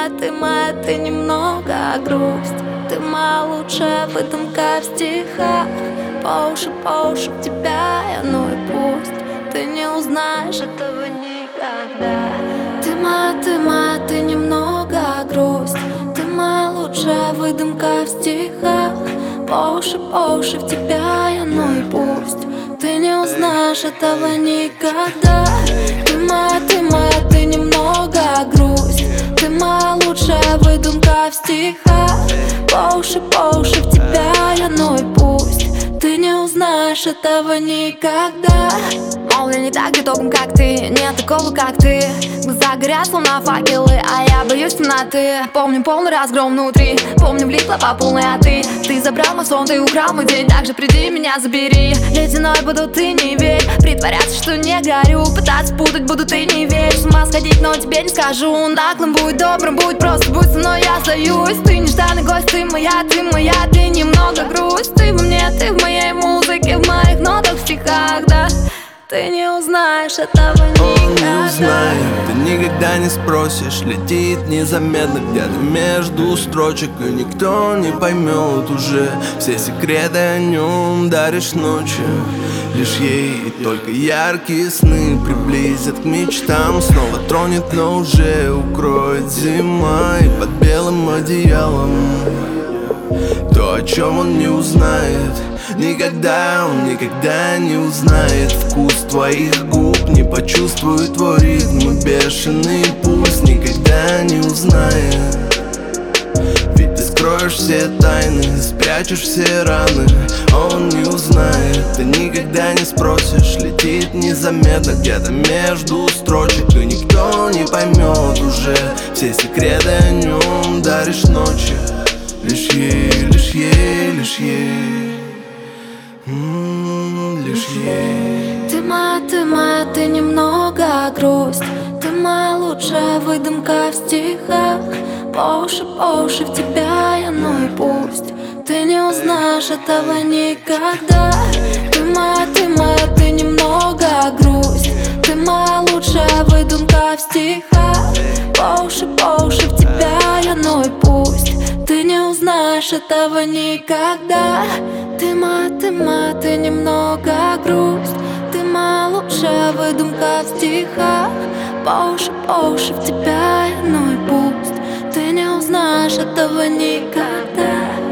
моя, ты немного грусть. Ты моя лучшая выдумка в стихах. По уши в тебя я, ну и пусть. Ты не узнаешь этого никогда. Ты моя, ты немного грусть. Ты моя лучшая выдумка в стихах. По уши в тебя я, ну и пусть. Ты не узнаешь этого никогда. Ты моя, ты немного грусть. Ты моя лучшая выдумка в стихах. По уши в тебя я, ну и пусть. Ты не узнаешь этого никогда. Мол, я не так готовым, как ты, нет такого, как ты. Глаза горят, словно факелы, а я боюсь темноты. Помню полный разгром внутри, помню влипла по полной, а ты забрал мой сон, ты украл мой день. Так же приди, меня забери. Ледяной буду, ты не верь. Притворяться, что не горю, пытаться путать буду, ты не верь. С ума сходить, но тебе не скажу. Наглым будь, добрым будь, просто будь со мной, я остаюсь. Ты нежданный гость, ты моя, ты немного грусть. Ты во мне, ты в моей музыке, в моих нотах, в стихах, да. Ты не узнаешь этого никогда. Он не узнает, ты никогда не спросишь. Летит незаметно где-то между строчек, и никто не поймет уже все секреты о нем. Даришь ночью лишь ей, и только яркие сны приблизят к мечтам. Снова тронет, но уже укроет зима, и под белым одеялом то, о чем он не узнает. Никогда он никогда не узнает вкус твоих губ, не почувствует твой ритм и бешеный пульс. Никогда не узнает. Ведь ты скроешь все тайны, спрячешь все раны. Он не узнает, ты никогда не спросишь. Летит незаметно где-то между строчек, и никто не поймет уже все секреты о нем. Даришь ночи лишь ей, лишь ей, лишь ей, лишь ей. Ты моя, ты немного грусть. Ты моя лучшая выдумка в стихах. По уши в тебя я, ну и пусть. Ты не узнаешь этого никогда. Ты моя, ты немного грусть. Ты моя лучшая выдумка в стихах. По уши в тебя я, ну и пусть. Ты не узнаешь этого никогда. Ты моя, ты немного грусть. Ты моя лучшая выдумка в стихах. По уши в тебя, ну и пусть. Ты не узнаешь этого никогда.